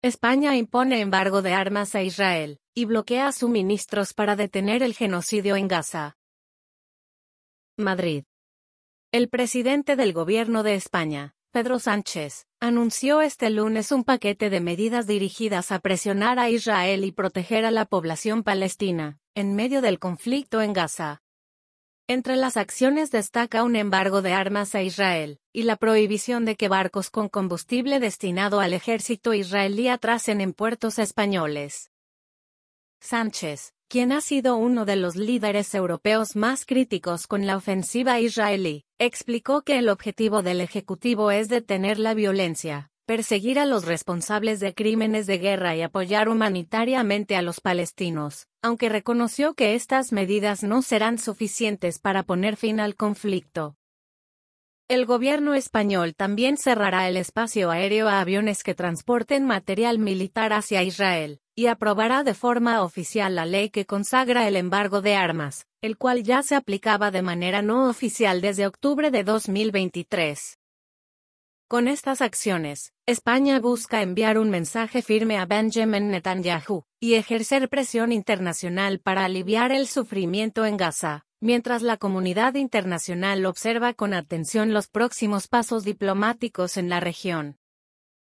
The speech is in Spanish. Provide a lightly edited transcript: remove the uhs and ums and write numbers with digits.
España impone embargo de armas a Israel, y bloquea suministros para detener el genocidio en Gaza. Madrid. El presidente del Gobierno de España, Pedro Sánchez, anunció este lunes un paquete de medidas dirigidas a presionar a Israel y proteger a la población palestina, en medio del conflicto en Gaza. Entre las acciones destaca un embargo de armas a Israel, y la prohibición de que barcos con combustible destinado al ejército israelí atracen en puertos españoles. Sánchez, quien ha sido uno de los líderes europeos más críticos con la ofensiva israelí, explicó que el objetivo del Ejecutivo es detener la violencia, perseguir a los responsables de crímenes de guerra y apoyar humanitariamente a los palestinos, aunque reconoció que estas medidas no serán suficientes para poner fin al conflicto. El gobierno español también cerrará el espacio aéreo a aviones que transporten material militar hacia Israel, y aprobará de forma oficial la ley que consagra el embargo de armas, el cual ya se aplicaba de manera no oficial desde octubre de 2023. Con estas acciones, España busca enviar un mensaje firme a Benjamin Netanyahu, y ejercer presión internacional para aliviar el sufrimiento en Gaza, mientras la comunidad internacional observa con atención los próximos pasos diplomáticos en la región.